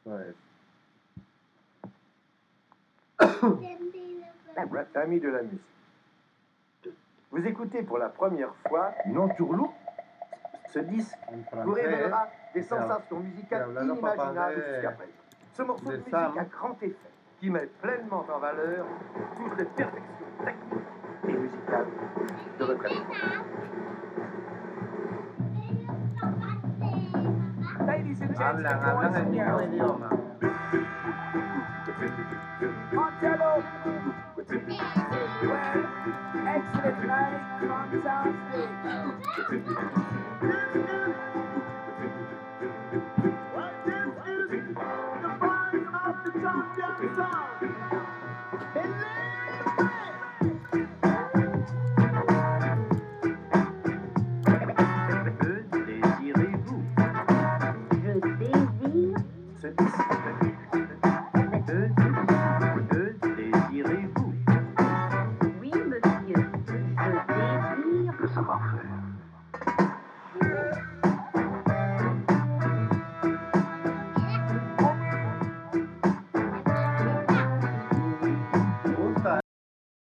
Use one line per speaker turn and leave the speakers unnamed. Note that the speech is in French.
Ouais.
Amis de la musique, vous écoutez pour la première fois
Non turlu,
ce disque
en
vous
francés,
révélera des
o sea,
sensations musicales
que hablando papá
inimaginables
de-
jusqu'à présent. Ce morceau de
de
musique
Sam.
à grand effet qui met pleinement en valeur toutes les perfections techniques et musicales de votre époque. Ladies and gentlemen, boys
hablan el
and
mismo
girls,
idioma.
Montello. Well, excellent night, fantastic.
Que désirez-vous?
Je désire
Ce disque